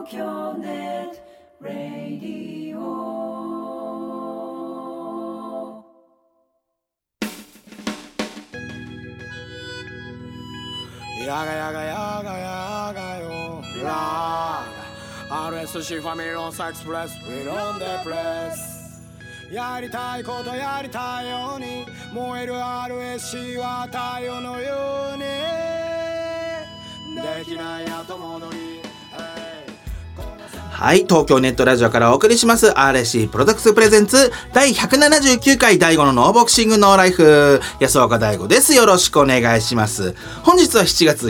京ネットラディオ。 やがやがやがやがよラー RSC ファミリーロンサイクスプレス We on the press やりたいことやりたいように燃える RSC は太陽のようにできない後戻り。 はい、東京ネットラジオからお送りします RSC プロダクツプレゼンツ第179回第5のノーボクシングノーライフ、安岡大吾です。よろしくお願いします。本日は7月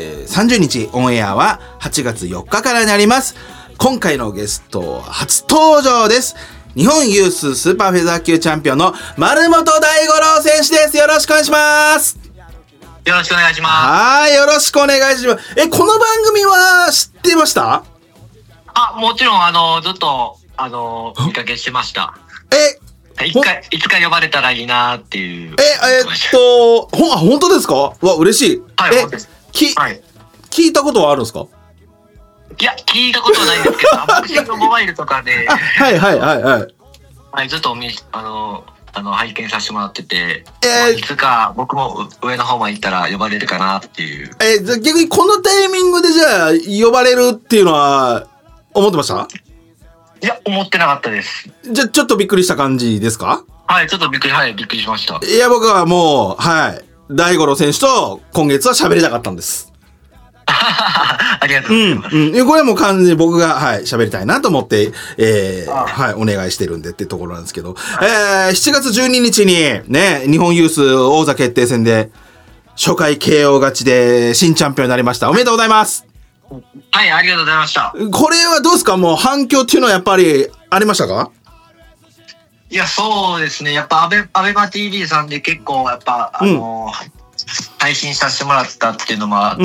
30日、オンエアは8月4日からになります。今回のゲスト初登場です。日本ユーススーパーフェザー級チャンピオンの丸本大五郎選手です。よろしくお願いします。 よろしくお願いします。 はい、よろしくお願いします。この番組は知ってました？ もちろんずっと見かけしてました。いつか呼ばれたらいいなっていう。 本当ですか？わ、嬉しい。 はい、 聞いたことはあるんですか？ いや、聞いたことはないんですけど、ボクシングモバイルとかではい、ずっと拝見させてもらってて、いつか僕も上の方まで行ったら呼ばれるかなっていう。 逆にこのタイミングでじゃあ呼ばれるっていうのは思ってました？ いや、思ってなかったです。 じゃあちょっとびっくりした感じですか？はい、 ちょっとびっくりしました。 いや、僕はもう大五郎選手と今月は喋りたかったんです。 ありがとうございます。 これはもう完全に僕が喋りたいなと思ってお願いしてるんでってところなんですけど、7月12日にね、日本ユース王座決定戦で初回 KO 勝ちで新チャンピオンになりました。おめでとうございます。 はい、ありがとうございました。 これはどうですか？もう反響っていうのはやっぱりありましたか？ いや、そうですね。やっぱアベマ TV さんで結構やっぱ配信させてもらったっていうのもあって、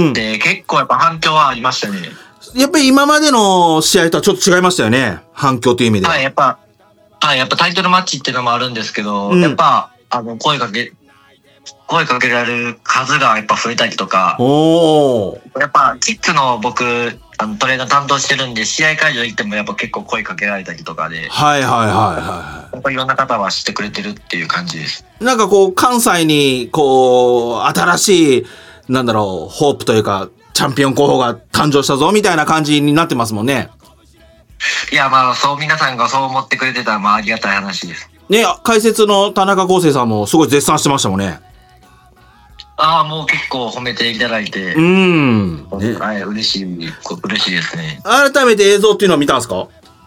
結構やっぱ反響はありましたね。 やっぱり今までの試合とはちょっと違いましたよね。反響という意味で。 はい、やっぱタイトルマッチっていうのもあるんですけど、やっぱ声かけられる数がやっぱ増えたりとか、やっぱキッズの僕トレーナー担当してるんで、試合会場行ってもやっぱ結構声かけられたりとかで、やっぱいろんな方は知ってくれてるっていう感じです。 なんかこう関西にこう新しいホープというかチャンピオン候補が誕生したぞみたいな感じになってますもんね。 いや、そう皆さんがそう思ってくれてたらありがたい話ですね。解説の田中康生さんもすごい絶賛してましたもんね。 もう結構褒めていただいて、嬉しいですね。 改めて映像っていうのは見たんですか？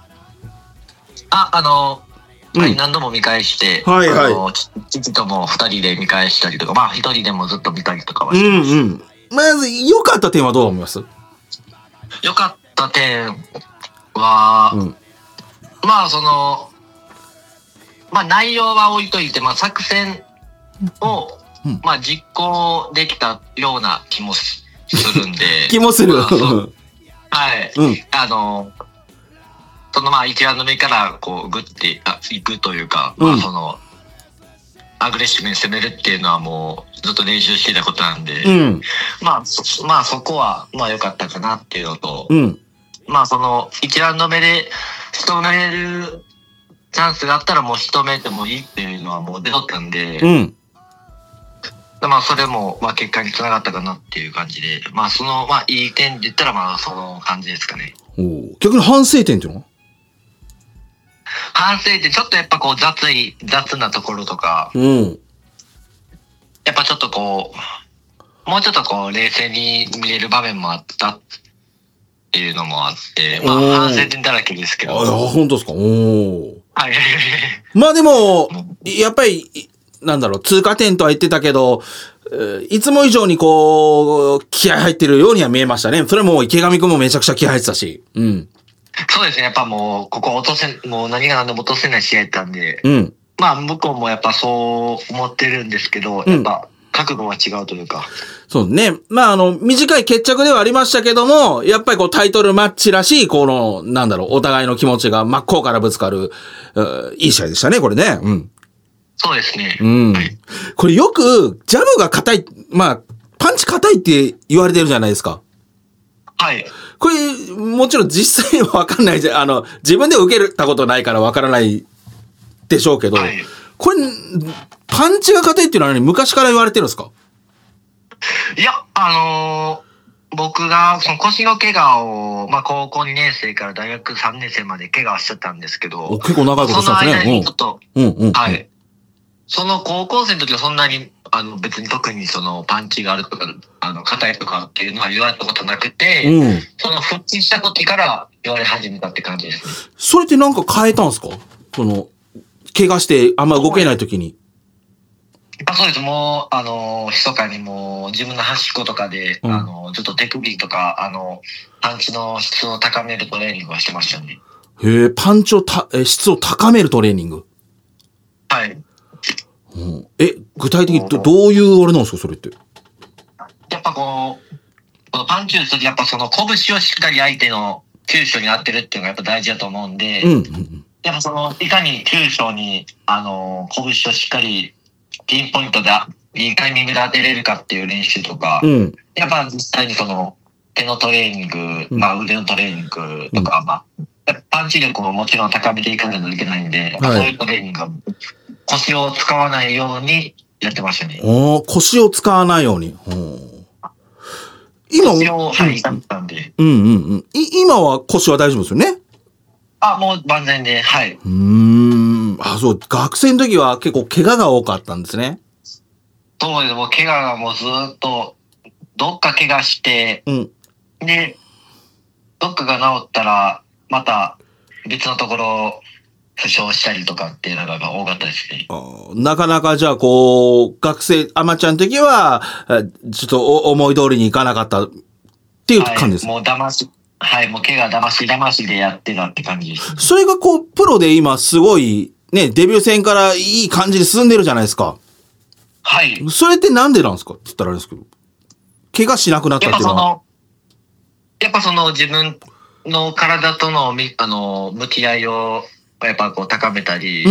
何度も見返して、父とも2人で見返したりとか、1人でもずっと見たりとかはしてます。 まず良かった点はどう思います？ 良かった点は、内容は置いといて、作戦を実行できたような気もするんで気もする。 1ラウンド目からこうグッていくというか、アグレッシブに攻めるっていうのはもうずっと練習してたことなんで、そこは良かったかなっていうのと、その1ラウンド目で仕留めるチャンスがあったらもう仕留めてもいいっていうのはもう出とったんで、それも結果につながったかなっていう感じで、いい点で言ったらその感じですかね。 逆に反省点っていうのは？ 反省点、ちょっとやっぱこう雑なところとか、やっぱちょっとこうもうちょっとこう冷静に見れる場面もあったっていうのもあって、反省点だらけですけど。 本当ですか？でもやっぱり通過点とは言ってたけど、いつも以上にこう気合入ってるようには見えましたね。それも池上くんもめちゃくちゃ気合入ってたし。 そうですね。やっぱもうここもう何が何でも落とせない試合だったんで、向こうもやっぱそう思ってるんですけど、やっぱ覚悟は違うというか。 そうね。短い決着ではありましたけども、やっぱりこうタイトルマッチらしい、このお互いの気持ちが真っ向からぶつかる、いい試合でしたね、これね。 そうですね。 これよくジャブが硬い、パンチ硬いって言われてるじゃないですか。 これ、もちろん実際はわかんないじゃん。自分で受けたことないからわからないでしょうけど、 はい、 これ、パンチが硬いっていうのは昔から言われてるんですか？ いや、僕がその腰の怪我を、まあ高校2年生から大学3年生まで怪我してたんですけど、 結構長いことしたんですね。 その間にちょっと、はい。 うん。 その高校生の時はそんなに、別に特にそのパンチがあるとか、硬いとかっていうのは言われたことなくて、その復帰した時から言われ始めたって感じですね。 それってなんか変えたんですか？怪我してあんま動けない時に。 そうです。もう、密かにもう自分の端っことかで、ちょっと手首とか、パンチの質を高めるトレーニングはしてましたね。 へえ、パンチを質を高めるトレーニング。 はい。 具体的にどういうあれなんですか、それって。 やっぱこのパンチ打つときやっぱその拳をしっかり相手の急所に当てるっていうのがやっぱ大事だと思うんで、やっぱその、いかに急所に、拳をしっかりピンポイントでいいタイミングで当てれるかっていう練習とか、やっぱ実際にその手のトレーニング、まあ腕のトレーニングとか、まあ、パンチ力ももちろん高めていかないといけないんで、そういうトレーニングが腰を使わないようにやってましたね。 腰を使わないように。今腰を、はい、痛めたんで。 今は腰は大丈夫ですよね？ もう万全で、はい。 そう、学生の時は結構怪我が多かったんですね。 そうです。もう怪我がもうずっと、どっか怪我して、で、どっかが治ったら、また別のところ、負傷したりとかっていうのが多かったですね。 なかなかじゃあ学生、アマちゃんの時は、ちょっと思い通りにいかなかったっていう感じですか？ もうもう怪我騙しでやってたって感じです。 それがプロで今すごい、ね、デビュー戦からいい感じで進んでるじゃないですか。 はい。 それってなんでなんですかって言ったらあれですけど。怪我しなくなったっていうのは。 やっぱその自分の体との向き合いをやっぱ高めたり、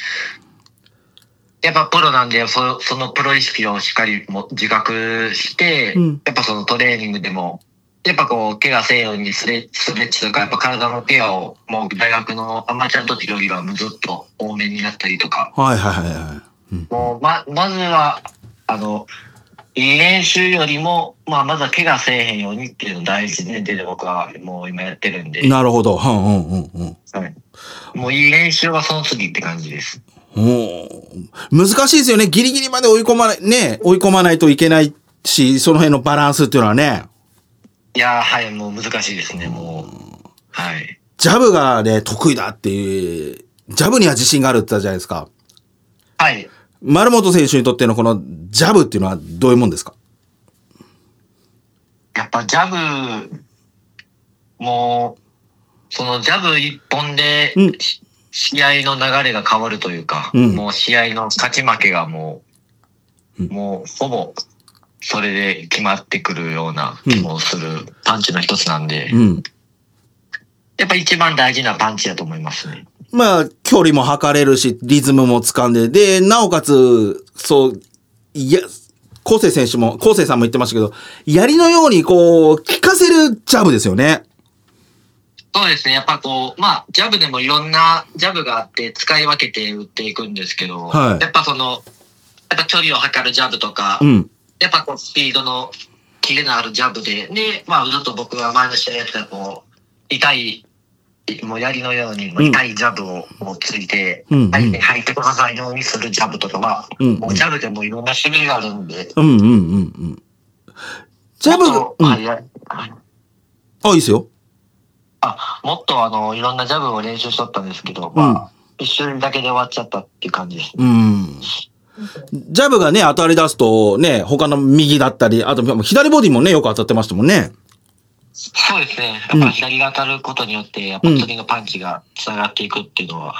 やっぱプロなんでそのプロ意識をしっかり自覚して、やっぱそのトレーニングでもやっぱ怪我せんようにストレッチとかやっぱ体のケアをもう大学のアマチュアの時よりはずっと多めになったりとか。もうまずはいい練習よりもまずは怪我せえへんようにっていうのを第一前提で僕はもう今やってるんで。 なるほど。 もういい練習はその次って感じです。 難しいですよね。ギリギリまで追い込まないといけないし、その辺のバランスっていうのはね。 いやはい、もう難しいですね、もう。はい。 ジャブがね、得意だっていう、ジャブには自信があるって言ったじゃないですか。 はい。 丸本選手にとってのこのジャブっていうのはどういうもんですか？ やっぱジャブ、もう、そのジャブ一本で、試合の流れが変わるというか、もう試合の勝ち負けがもうほぼ、それで決まってくるような気もするパンチの一つなんで、やっぱ一番大事なパンチだと思いますね。 まあ、距離も測れるし、リズムも掴んで、で、なおかつ、昴生さんも言ってましたけど、槍のように効かせるジャブですよね。 そうですね。やっぱジャブでもいろんなジャブがあって使い分けて打っていくんですけど、やっぱ距離を測るジャブとか、やっぱスピードのキレのあるジャブで、ずっと僕が前の試合やってた痛い、もう槍のように痛いジャブをついて、相手に入ってこさないようにするジャブとかは、もうジャブでもいろんな種類があるんで。 ジャブ、いいですよ。 もっといろんなジャブを練習しとったんですけど、一瞬だけで終わっちゃったっていう感じです。 ジャブがね、当たり出すとね、他の右だったり、あと左ボディもね、よく当たってましたもんね。 そうですね。やっぱ左が当たることによって、やっぱ次のパンチが繋がっていくっていうのは。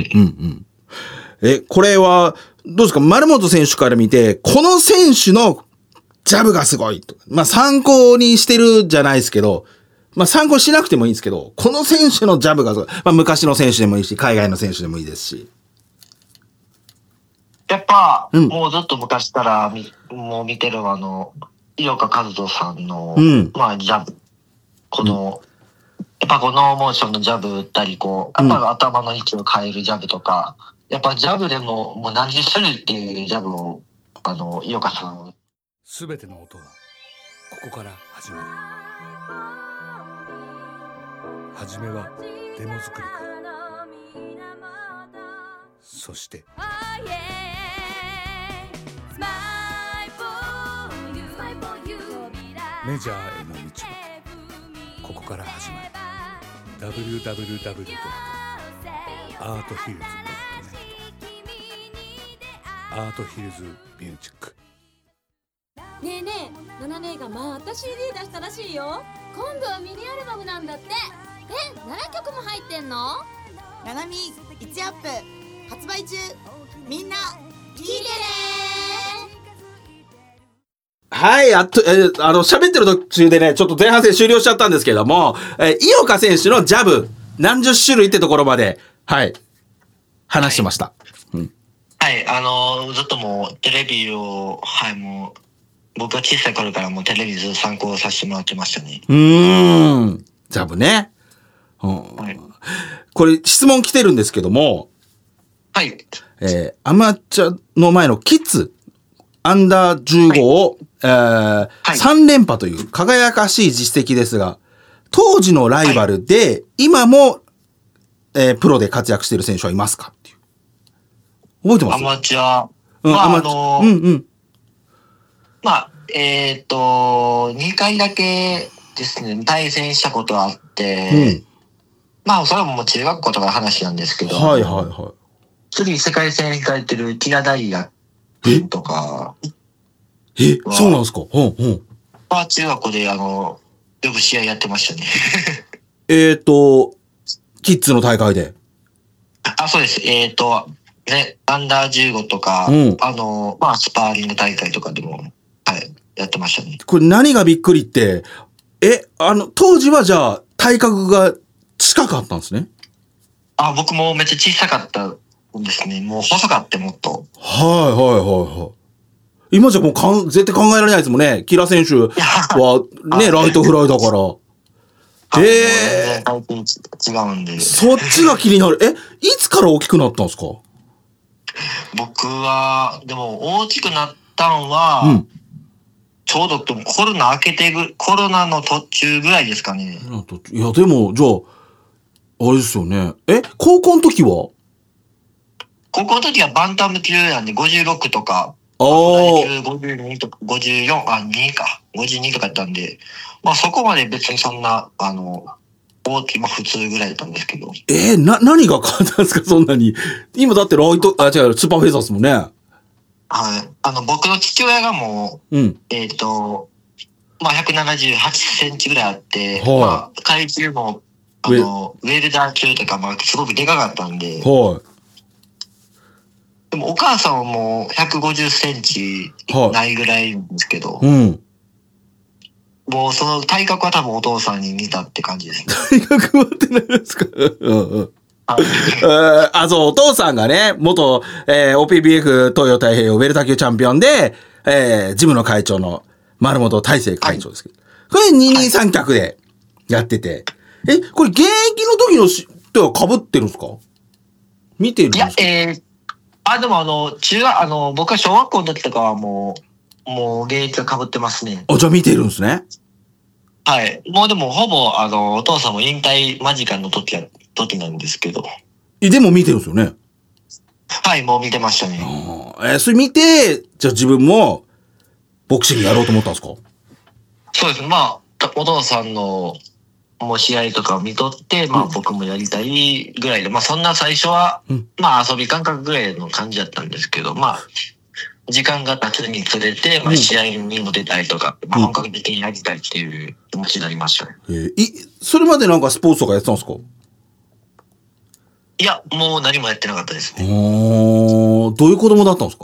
これは、どうですか？丸本選手から見て、この選手のジャブがすごいと。参考にしてるじゃないですけど、参考しなくてもいいんですけど、この選手のジャブがすごい。昔の選手でもいいし、海外の選手でもいいですし。 やっぱ、もうずっと昔からもう見てる井岡一翔さんの、ジャブ。 この、やっぱこうノーモーションのジャブ打ったり、こう、やっぱ頭の位置を変えるジャブとか、やっぱジャブでももう何十種類っていうジャブを、井岡さん。 すべての音はここから始まる。はじめはデモ作りから、そしてメジャーへの道はここから始まる。 www.arthhills.net アートヒルズミュージック。 ねえねえ、ナナ姉がまた CD 出したらしいよ。今度はミニアルバムなんだって。7曲も入ってんの？ ナナミ1アップ発売中。みんな聞いてね。 はい、喋ってる途中でね、ちょっと前半戦終了しちゃったんですけども、井岡選手のジャブ、何十種類ってところまで、はい、話してました。 はい、ずっともうテレビを、はい、もう、僕が小さい頃からもうテレビずっと参考させてもらってましたね。 ジャブね。 はい、 これ質問来てるんですけども、 はい。 アマチュアの前のキッズ、アンダー15を、3連覇という輝かしい実績ですが、当時のライバルで、今も、プロで活躍している選手はいますかっていう。覚えてます？ アマチュア。2回だけですね、対戦したことがあって、それはもう中学校とかの話なんですけど、次世界戦控えてるキラダイヤとか、 そうなんですか？ 中学校でよく試合やってましたね。 キッズの大会で。 そうです。アンダー15とか、スパーリング大会とかでも、はい、やってましたね。 これ何がびっくりって、当時はじゃあ、体格が近かったんですね。 僕もめっちゃ小さかったんですね。もう細かってもっと。 今じゃもう絶対考えられないですもんね。キラ選手はね、ライトフライだから。 全然違うんで。 そっちが気になる。いつから大きくなったんですか？ 僕は、でも大きくなったんは、ちょうどコロナコロナの途中ぐらいですかね。 いや、でも、じゃあ、あれですよね。高校の時は？ 高校の時はバンタム級なんで56とか、52とか、54、2か、52とかやったんで、そこまで別にそんな、大きい、普通ぐらいだったんですけど。 何が変わったんですか、そんなに。今だってスーパーフェザーですもんね。 はい。僕の父親がもう、178センチぐらいあって、階級も、ウェルダー級とか、すごくでかかったんで、でもお母さんはもう150センチないぐらいなんですけど、もうその体格は多分お父さんに似たって感じですね。 体格はって何ですか？お父さんがね、元、OPBF 東洋太平洋ウェルター級チャンピオンで、ジムの会長の丸本大成会長ですけど、これ二人三脚でやってて、これ現役の時の人は被ってるんですか？見てるんですか？ でも僕は小学校の時とかはもう現役が被ってますね。 じゃあ見てるんですね。 はい。もうでもほぼお父さんも引退間近の時なんですけど。 でも見てるんですよね。 はい、もう見てましたね。 それ見て、じゃあ自分もボクシングやろうと思ったんですか？ そうですね。お父さんのもう試合とかを見とって、僕もやりたいぐらいで、そんな最初は、遊び感覚ぐらいの感じだったんですけど、時間が経つにつれて、試合にも出たいとか、本格的にやりたいっていう気持ちになりましたね。 それまでなんかスポーツとかやってたんですか？ いや、もう何もやってなかったですね。 どういう子供だったんですか？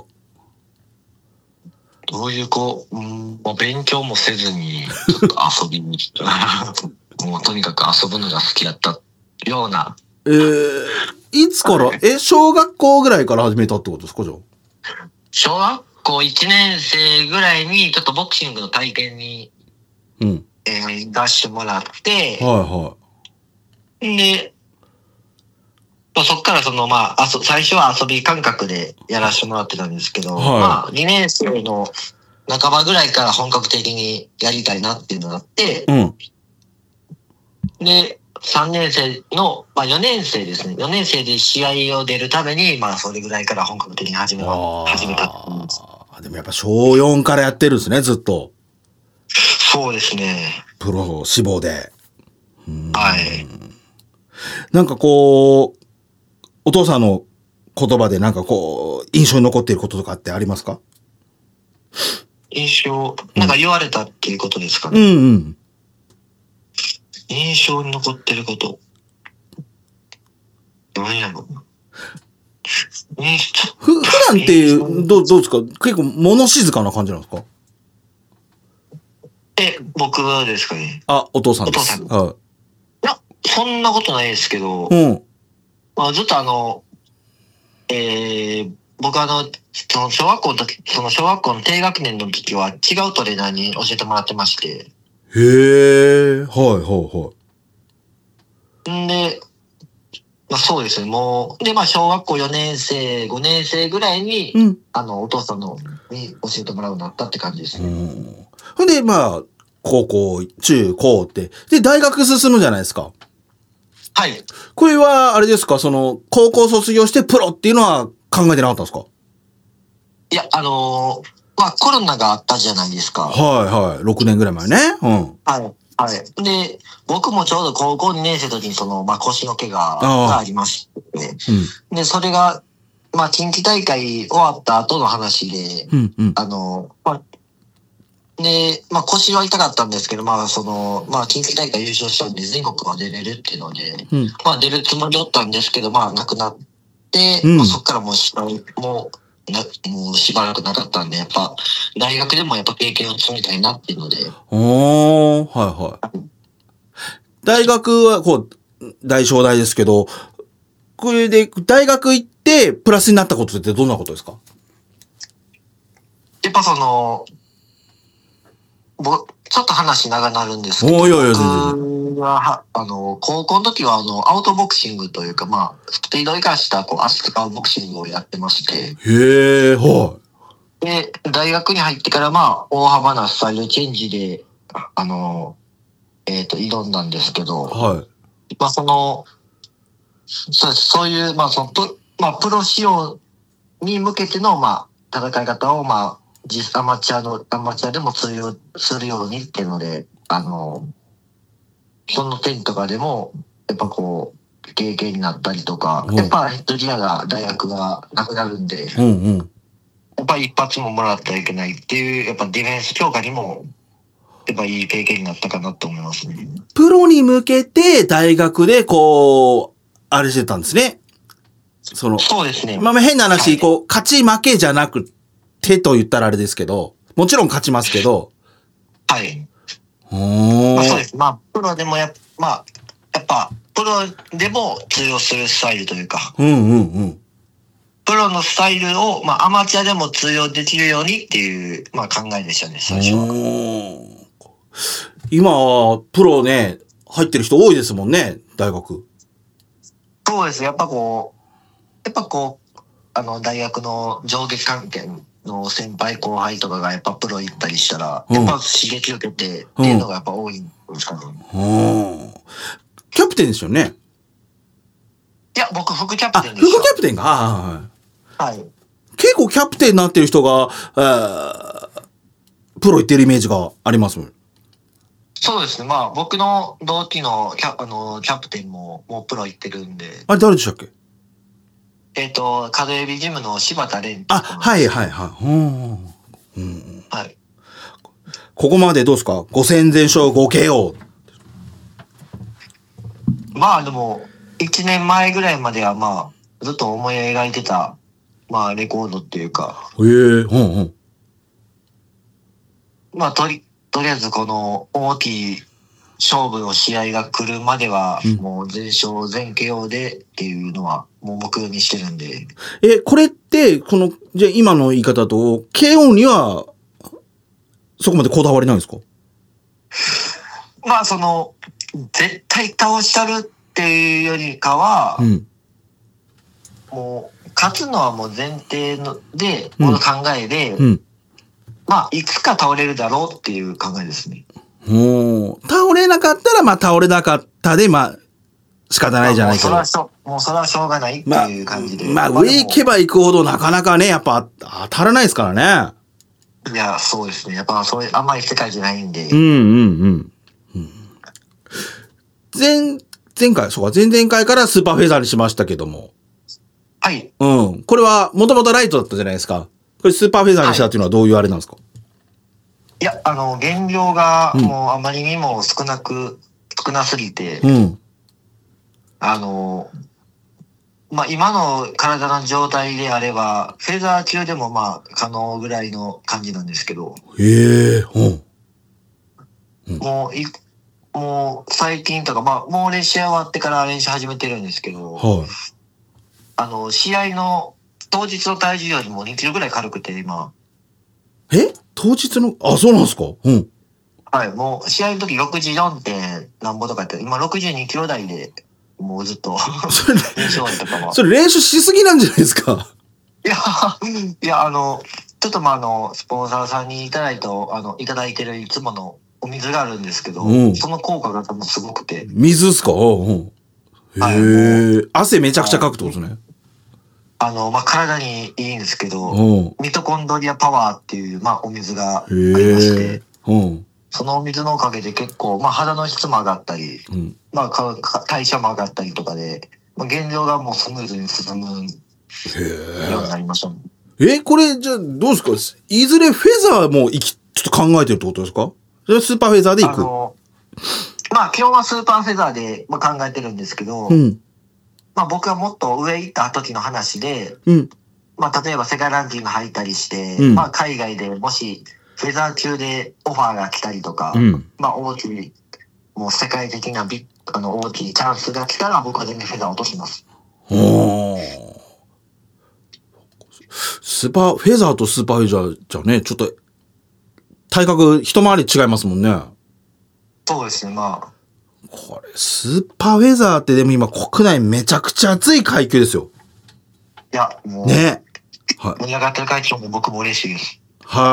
どういう子？勉強もせずに、ちょっと遊びにもうとにかく遊ぶのが好きだったような。 いつから、小学校ぐらいから始めたってことですか？じゃあ。 小学校1年生ぐらいにちょっとボクシングの体験に出してもらって、 はで、そっから最初は遊び感覚でやらせてもらってたんですけど、2年生の半ばぐらいから本格的にやりたいなっていうのがあって、で、3年生の、4年生ですね。4年生で試合を出るために、それぐらいから本格的に始めたって思います。 でもやっぱ小4からやってるんですね、ずっと。 そうですね。 プロ志望で。 はい。 なんかこう、お父さんの言葉でなんかこう、印象に残っていることとかってありますか？ なんか言われたっていうことですかね。印象に残ってること。何やろ。 普段ってどうですか？結構物静かな感じなんですか？ 僕ですかね。 お父さんです。 いや、そんなことないですけど、ずっと僕その小学校の低学年の時は違うトレーナーに教えてもらってまして。 へー、はい。 んで、そうですね、もう、で、小学校4年生、5年生ぐらいに、お父さんに教えてもらうようになったって感じですね。 ほんで、高校、中高って、で、大学進むじゃないですか。 はい。 これは、あれですか、高校卒業してプロっていうのは考えてなかったんですか？ いや、コロナがあったじゃないですか。 はい。6年ぐらい前ね。 はい。で、僕もちょうど高校2年生の時に腰の怪我がありまして、で、それが、近畿大会終わった後の話で、で、腰は痛かったんですけど、近畿大会優勝したんで全国は出れるっていうので、出るつもりだったんですけど、なくなって、そっからもうしばらくなかったんで、やっぱ、大学でもやっぱ経験を積みたいなっていうので。 はい。大学は、大小大ですけど、これで、大学行って、プラスになったことってどんなことですか？ やっぱちょっと話長くなるんですけど、僕は、高校の時は、アウトボクシングというか、スピードを生かした、足使うボクシングをやってまして。 へー、はい。 で、大学に入ってから、大幅なスタイルチェンジで、挑んだんですけど、そういう、プロ仕様に向けての、戦い方を、アマチュアでも通用するようにっていうので、その点とかでも、やっぱ経験になったりとか、やっぱヘッドギアが大学がなくなるんで、やっぱり一発ももらってはいけないっていう、やっぱディフェンス強化にも、やっぱいい経験になったかなと思いますね。 プロに向けて大学であれしてたんですね。 そうですね。 変な話、勝ち負けじゃなくてと言ったらあれですけど、もちろん勝ちますけど。 はい。そうです。プロでもやっぱ、プロでも通用するスタイルというか。プロのスタイルを、アマチュアでも通用できるようにっていう、考えでしたね、最初は。 今、プロね、入ってる人多いですもんね、大学。 そうです。やっぱ大学の上下関係の先輩後輩とかがやっぱプロ行ったりしたら、やっぱ刺激受けてっていうのがやっぱ多いんですかね。 キャプテンですよね。 いや、僕副キャプテンです。 副キャプテンがはい。 結構キャプテンになってる人が、プロ行ってるイメージがありますもん。 そうですね。僕の同期のキャプテンももうプロ行ってるんで。 あれ誰でしたっけ？ カドエビジムの柴田蓮。 はい。はい。ここまでどうですか？5戦全勝 5KO。 でも、1年前ぐらいまではずっと思い描いてた、レコードっていうか。とりあえずこの大きい勝負の試合が来るまでは、もう全勝全 KO でっていうのはもう目標にしてるんで。 これって、じゃあ今の言い方だと、KO には、そこまでこだわりないんですか？ まあその、絶対倒したるっていうよりかは、もう、勝つのはもう前提ので、この考えで、まあ、いつか倒れるだろうっていう考えですね。 倒れなかったら、まあ倒れなかったで、まあ、仕方ないじゃないけど。 もうそれはしょうがないっていう感じで。 まあ、上行けば行くほどなかなかね、やっぱ当たらないですからね。 いや、そうですね。やっぱそういう、あんまり世界じゃないんで。 前回、そうか、前々回からスーパーフェザーにしましたけども。 はい。 これは、もともとライトだったじゃないですか。これスーパーフェザーにしたっていうのはどういうあれなんですか？ いや、減量がもうあまりにも少なすぎて、まあ、今の体の状態であれば、フェザー級でもまあ、可能ぐらいの感じなんですけど。もう最近とか、まあ、もう練習終わってから練習始めてるんですけど、試合の当日の体重よりも2キロぐらい軽くて、今。 当日の、そうなんですか？ はい、もう試合の時64点なんぼとかやって、今62キロ台で、もうずっと練習終わりとかは。 それ練習しすぎなんじゃないですか？ いや、ちょっとまあスポンサーさんにいただいてるいつものお水があるんですけど、その効果が多分すごくて。 水っすか？汗めちゃくちゃかくってことですね。 まあ、体にいいんですけど、ミトコンドリアパワーっていう、まあ、お水がありまして、そのお水のおかげで結構、まあ、肌の質も上がったり、まあ、代謝も上がったりとかで、まあ、減量がもうスムーズに進むようになりました。 これ、じゃあ、どうですか？いずれフェザーもちょっと考えてるってことですか？それはスーパーフェザーでいく？ まあ、今日はスーパーフェザーで、まあ、考えてるんですけど、まあ、僕はもっと上行った時の話で、まあ、例えば世界ランキング入ったりして、まあ、海外でもしフェザー級でオファーが来たりとか、まあ、大きい、もう世界的な大きいチャンスが来たら僕は全然フェザー落とします。 フェザーとスーパーフェザーじゃね、ちょっと体格一回り違いますもんね。 そうですね、まあ。 これ、スーパーフェザーってでも今国内めちゃくちゃ熱い階級ですよ。 いや、もう。 ね。 盛り上がってる階級も僕も嬉しいです。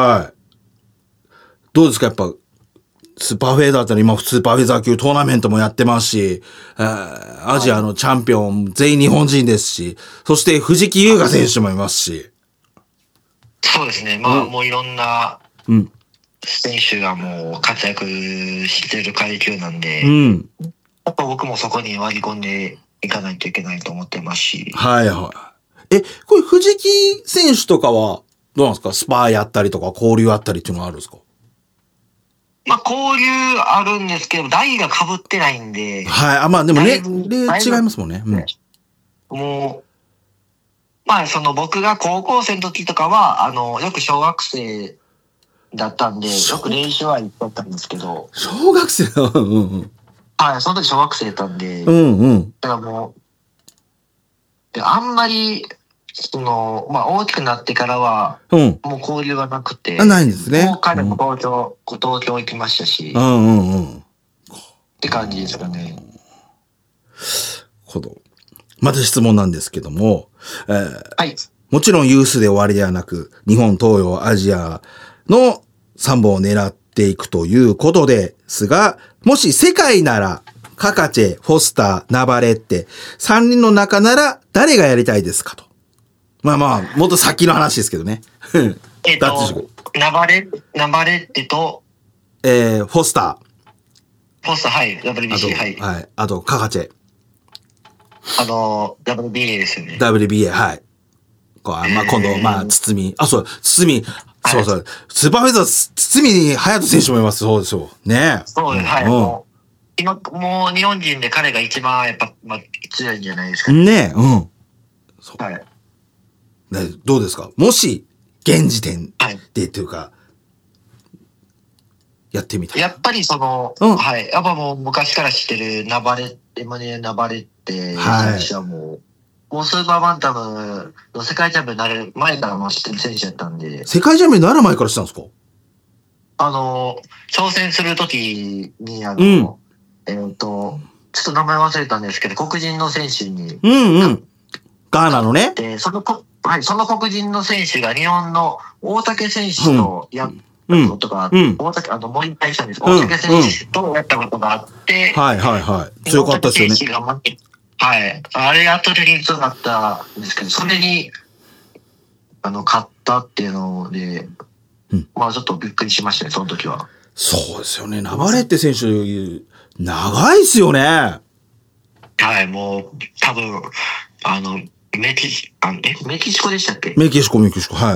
どうですか？やっぱ、スーパーフェザーって今スーパーフェザー級トーナメントもやってますし、アジアのチャンピオン全員日本人ですし、そして藤木優雅選手もいますし。 そうですね。まあ、もういろんな、選手がもう活躍してる階級なんで、やっぱ僕もそこに割り込んでいかないといけないと思ってますし。 これ藤木選手とかはどうなんですか？スパーやったりとか交流あったりっていうのはあるんですか？ まあ交流あるんですけど、代が被ってないんで。 まあでも例違いますもんね。 もう、まあ僕が高校生の時とかは、よく小学生だったんで、よく練習は行ったんですけど。 小学生はい、その時小学生だったんで。だからもう、あんまり、まあ大きくなってからは、もう交流がなくて。 ないんですね。 もう彼も東京行きましたし。って感じですかね。 まず質問なんですけども、 はい。 もちろんユースで終わりではなく、日本、東洋、アジアの3本を狙っていくということですが、もし世界なら、カカチェ、フォスター、ナバレッテ、3人の中なら誰がやりたいですかと。まあ、もっと先の話ですけどね。 ナバレッテと、 フォスター。フォスター、はい。WBC、はい。 はい。あと、カカチェ。 WBA ですよね。 WBA、はい。まあ、今度、まあ、堤。そう、スーパーフェザー、堤隼人選手もいます。そうですよ。ね。 そうです、はい。もう日本人で彼が一番、やっぱ、まあ、強いんじゃないですかね。はい。 どうですか？もし、現時点でというか、やってみたい。 やっぱりはい。やっぱもう昔から知ってるエマニュエル・ナバレって選手はもうスーパーバンタムの世界チャンピオンになれる前からも知ってる選手だったんで。 世界チャンピオンになる前から知ったんですか？ 挑戦するときに、ちょっと名前忘れたんですけど、黒人の選手に。 ガーナのね。 で、その黒人の選手が日本の大竹選手とやったことがあって、もう引退したんです。大竹選手とやったことがあって、 強かったですよね。 はい。あれ圧倒的に強かったんですけど、それに、勝ったっていうので、まあちょっとびっくりしましたね、その時は。 そうですよね。ナバレッテ選手、長いっすよね。 はい、もう、多分、メキシコでしたっけ？ メキシコ、はい。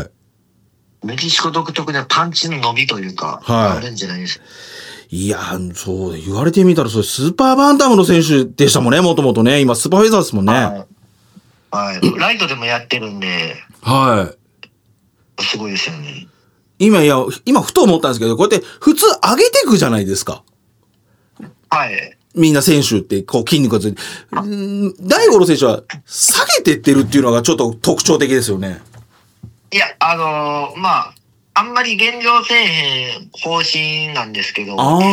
メキシコ独特なパンチの伸びというか、あるんじゃないですか。 いや、そう、言われてみたら、スーパーバンタムの選手でしたもんね、もともとね。今、スーパーフェザーですもんね。 はい。ライトでもやってるんで。すごいですよね。 今、ふと思ったんですけど、こうやって普通上げていくじゃないですか。 はい。みんな選手って、こう筋肉がついて。大五郎選手は下げてってるっていうのがちょっと特徴的ですよね。 いや、まあ、あんまり減量せえへん方針なんですけど。はい。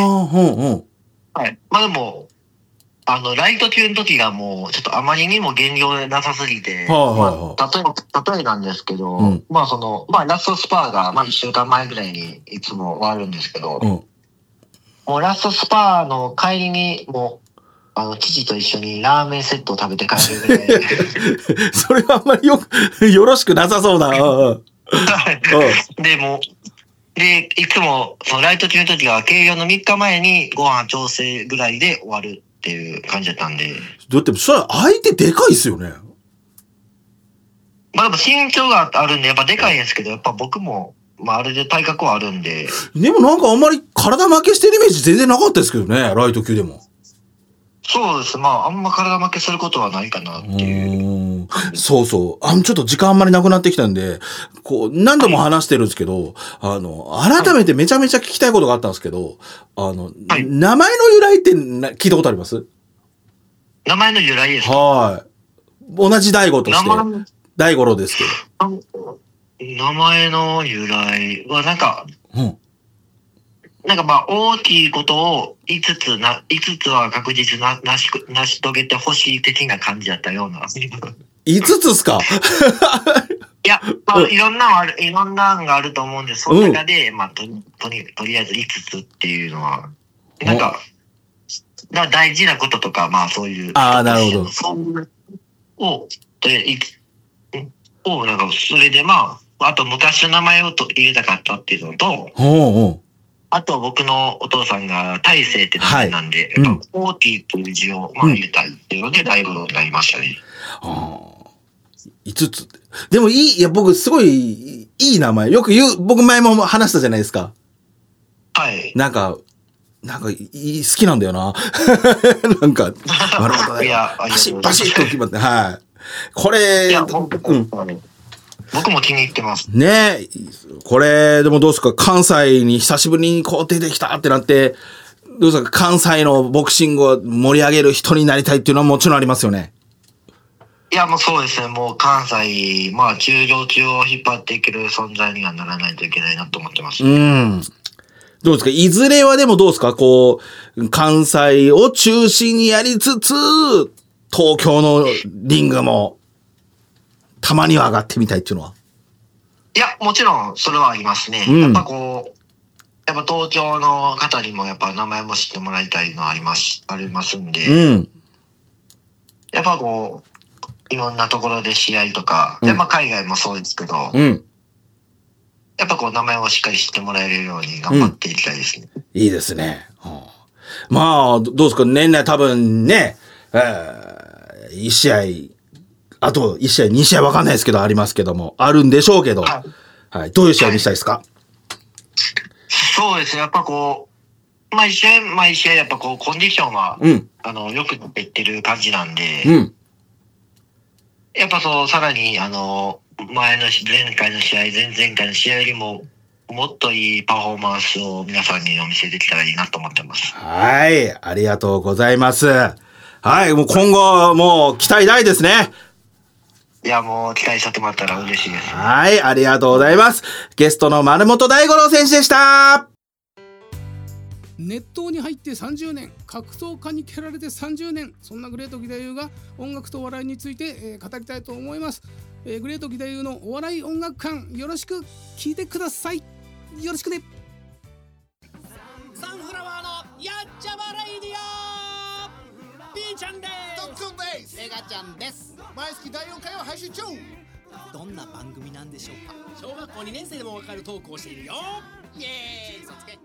まあでも、ライト級の時がもう、ちょっとあまりにも減量なさすぎて、例えなんですけど、まあラストスパーが、まあ1週間前ぐらいにいつも終わるんですけど、もうラストスパーの帰りに、もう、父と一緒にラーメンセットを食べて帰るぐらい。 それはあんまりよろしくなさそうな。 で、いつも、そのライト級の時が、計量の3日前にご飯調整ぐらいで終わるっていう感じだったんで。 だって、それ相手でかいっすよね。 まあでも身長があるんで、やっぱでかいんですけど、やっぱ僕も、まああれで体格はあるんで。 でもなんかあんまり体負けしてるイメージ全然なかったですけどね、ライト級でも。 そうです。まああんま体負けすることはないかなっていう。 そう。ちょっと時間あんまりなくなってきたんで、こう、何度も話してるんですけど、改めてめちゃめちゃ聞きたいことがあったんですけど、名前の由来って聞いたことあります？ 名前の由来ですか？ はい。同じ大悟として、大五郎ですけど。名前の由来はなんか、なんかまあ大きいことを5つは確実な成し遂げてほしい的な感じだったような。 5つっすか？ いや、まあ、いろんなのがあると思うんです。その中で、まあとりあえず5つっていうのは、なんか大事なこととか、まあそういう。 なるほど。 なんかそれでまあ、あと昔の名前を入れたかったっていうのと、あと僕のお父さんが大勢って名前なんで、オーティーという字をまあ入れたいっていうので大五郎になりましたね。 5つ。でも僕すごいいい名前。よく僕前も話したじゃないですか。 はい。 なんか好きなんだよな。なんか、なるほどね。バシッと決まって、はい。これ、 僕も気に入ってます。 ねえ。これ、でもどうですか？関西に久しぶりにこう出てきたってなって、どうですか？関西のボクシングを盛り上げる人になりたいっていうのはもちろんありますよね。 いや、もうそうですね。もう関西、まあ中量級を引っ張っていける存在にはならないといけないなと思ってます。 どうですか？いずれはでもどうですか？こう、関西を中心にやりつつ、東京のリングも、たまには上がってみたいっていうのは。 いや、もちろんそれはありますね。やっぱ東京の方にもやっぱ名前も知ってもらいたいのはありますんで、やっぱいろんなところで試合とか、やっぱ海外もそうですけど、やっぱ名前をしっかり知ってもらえるように頑張っていきたいですね。 いいですね。まあ、どうですか？年内多分ね、1試合、あと1試合、2試合わかんないですけど、ありますけども、あるんでしょうけど、はい。どういう試合にしたいですか？ そうですね。やっぱ毎試合やっぱコンディションは、よくいってる感じなんで、やっぱさらに、前回の試合、前々回の試合よりも、もっといいパフォーマンスを皆さんにお見せできたらいいなと思ってます。 はい。ありがとうございます。はい。もう今後、もう期待大ですね。 いや、もう期待してもらったら嬉しいです。 はい。ありがとうございます。ゲストの丸本大五郎選手でした。 熱湯に入って30年、格闘家に蹴られて30年、そんなグレート義太夫が音楽とお笑いについて、語りたいと思います。グレート義太夫のお笑い音楽館、よろしく聞いてください。よろしくね。 サンフラワーのやっちゃまレイディオ、 B ちゃんです。 ドックンです。 メガちゃんです。 毎月第4回を配信中。 どんな番組なんでしょうか。 小学校2年生でもわかるトークをしているよ。 イエーイ、そつけ。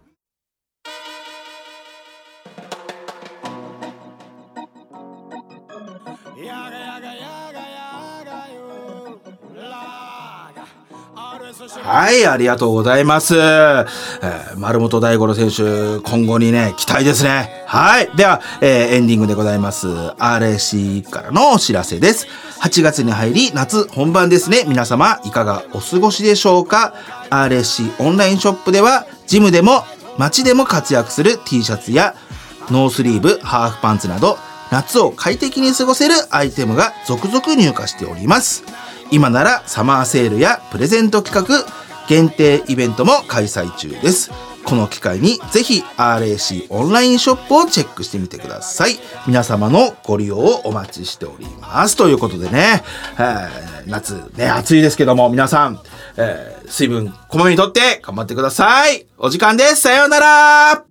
やがやがやがやがよラガ。 はい、ありがとうございます。丸本大五郎選手、今後にね、期待ですね。はい。では、エンディングでございます。RSC からのお知らせです。8月に入り、夏本番ですね。皆様、いかがお過ごしでしょうか。RSC オンラインショップでは、ジムでも街でも活躍する T シャツや、ノースリーブ、ハーフパンツなど、夏を快適に過ごせるアイテムが続々入荷しております。今ならサマーセールやプレゼント企画、限定イベントも開催中です。この機会にぜひ RAC オンラインショップをチェックしてみてください。皆様のご利用をお待ちしております。ということでね、夏ね、暑いですけども皆さん、水分こまめにとって頑張ってください。お時間です。さようなら。